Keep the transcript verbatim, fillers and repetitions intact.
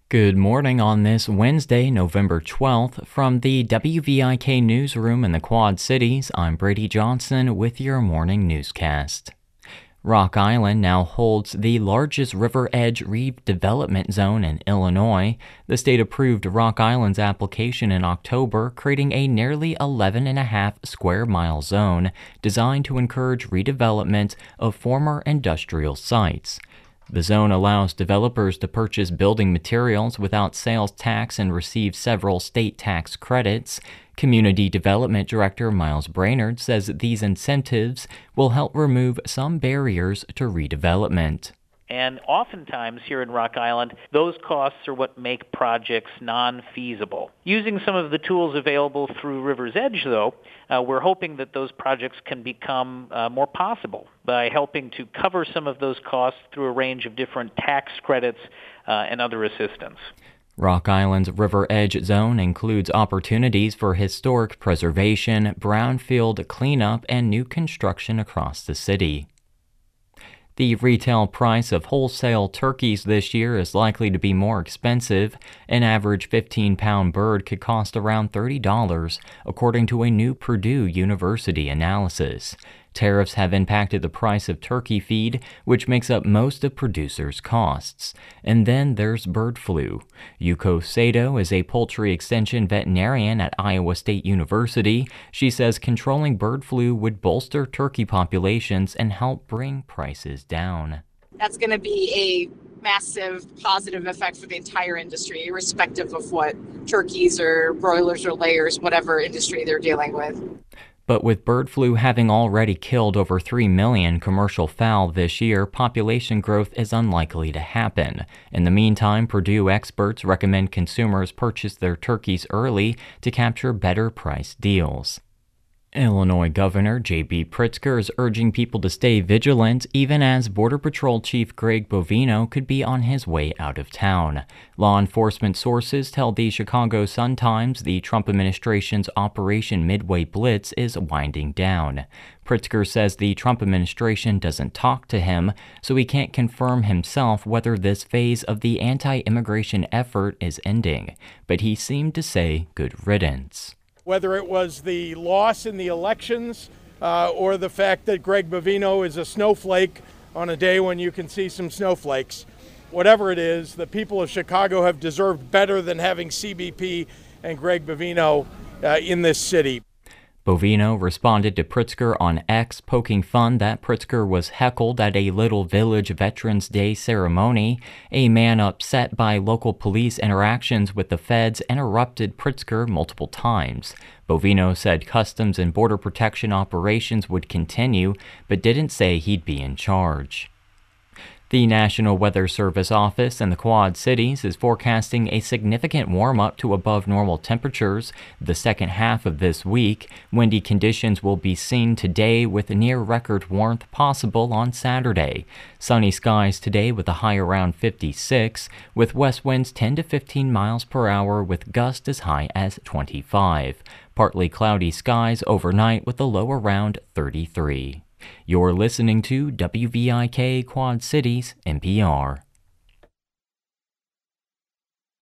Good morning on this Wednesday, November twelfth. From the W V I K newsroom in the Quad Cities, I'm Brady Johnson with your morning newscast. Rock Island now holds the largest River Edge redevelopment zone in Illinois. The state approved Rock Island's application in October, creating a nearly eleven and a half square mile zone designed to encourage redevelopment of former industrial sites. The zone allows developers to purchase building materials without sales tax and receive several state tax credits. Community Development Director Miles Brainerd says these incentives will help remove some barriers to redevelopment. And oftentimes here in Rock Island, those costs are what make projects non-feasible. Using some of the tools available through River's Edge, though, uh, we're hoping that those projects can become uh, more possible by helping to cover some of those costs through a range of different tax credits uh, and other assistance. Rock Island's River Edge zone includes opportunities for historic preservation, brownfield cleanup, and new construction across the city. The retail price of wholesale turkeys this year is likely to be more expensive. An average fifteen-pound bird could cost around thirty dollars, according to a new Purdue University analysis. Tariffs have impacted the price of turkey feed, which makes up most of producers' costs. And then there's bird flu. Yuko Sato is a poultry extension veterinarian at Iowa State University. She says controlling bird flu would bolster turkey populations and help bring prices down. That's going to be a massive positive effect for the entire industry, irrespective of what turkeys or broilers or layers, whatever industry they're dealing with. But with bird flu having already killed over three million commercial fowl this year, population growth is unlikely to happen. In the meantime, Purdue experts recommend consumers purchase their turkeys early to capture better price deals. Illinois Governor J B Pritzker is urging people to stay vigilant even as Border Patrol Chief Greg Bovino could be on his way out of town. Law enforcement sources tell the Chicago Sun-Times the Trump administration's Operation Midway Blitz is winding down. Pritzker says the Trump administration doesn't talk to him, so he can't confirm himself whether this phase of the anti-immigration effort is ending, but he seemed to say good riddance. Whether it was the loss in the elections uh, or the fact that Greg Bovino is a snowflake on a day when you can see some snowflakes, whatever it is, the people of Chicago have deserved better than having C B P and Greg Bovino uh, in this city. Bovino responded to Pritzker on X, poking fun that Pritzker was heckled at a Little Village Veterans Day ceremony. A man upset by local police interactions with the feds interrupted Pritzker multiple times. Bovino said Customs and Border Protection operations would continue, but didn't say he'd be in charge. The National Weather Service office in the Quad Cities is forecasting a significant warm-up to above normal temperatures the second half of this week. Windy conditions will be seen today with near-record warmth possible on Saturday. Sunny skies today with a high around fifty-six, with west winds ten to fifteen miles per hour with gusts as high as twenty-five. Partly cloudy skies overnight with a low around thirty-three. You're listening to W V I K Quad Cities N P R.